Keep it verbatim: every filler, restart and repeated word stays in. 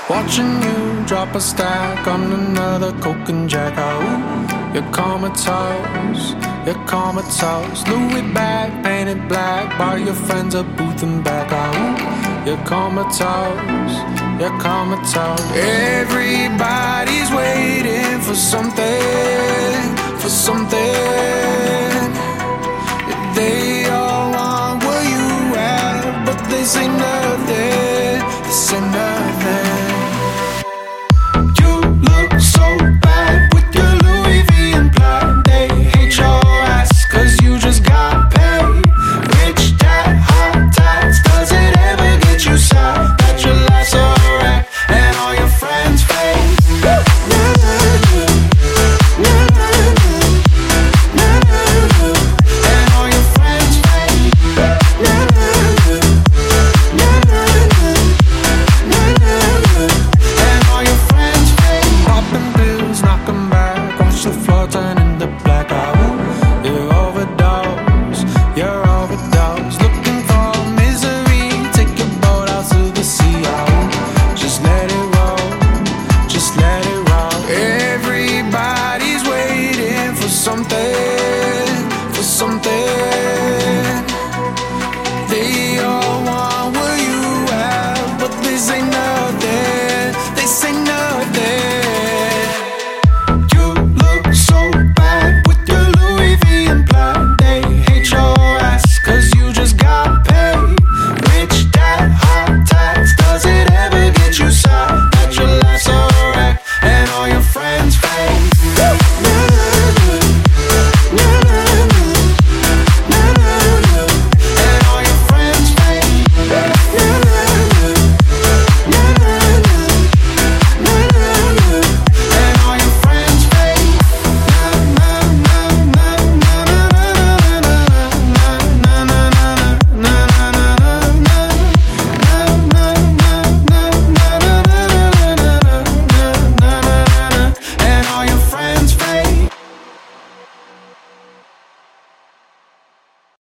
Watching you drop a stack on another coke and jack. Oh, you're comatose, you're comatose. Louis bag painted black by your friends at Booth and back. Oh, you're comatose, you're comatose. Everybody's waiting for something, for something. They all want what you have, but they say nothing. They say